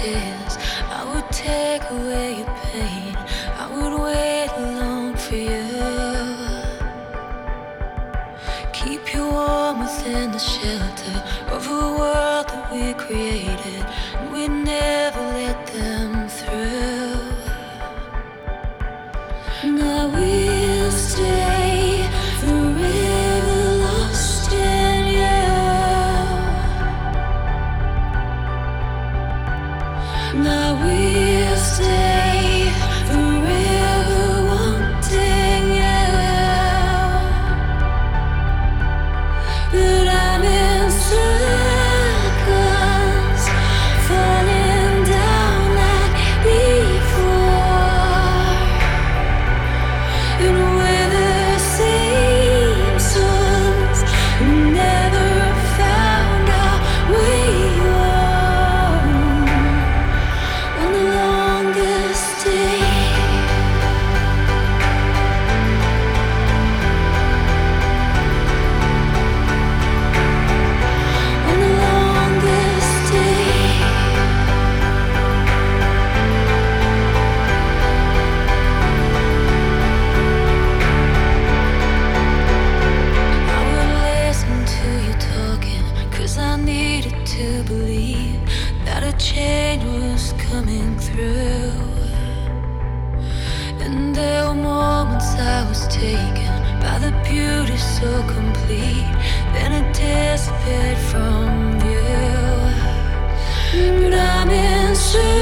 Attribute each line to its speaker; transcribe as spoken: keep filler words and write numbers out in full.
Speaker 1: tears. I would take away your pain. I would wait alone for you. Keep you warm within the shelter of a world that we created, and we never let them through. Now we'll stay forever lost in you. Now we'll stay forever wanting you. But I'm in circles, falling down like before. And we're the same souls who never found our way home on the longest day. On the longest day. I would listen to you talking, 'cause I needed to believe that a change was coming through. And there were moments I was taken by the beauty so complete, then it disappeared from view. But I'm in search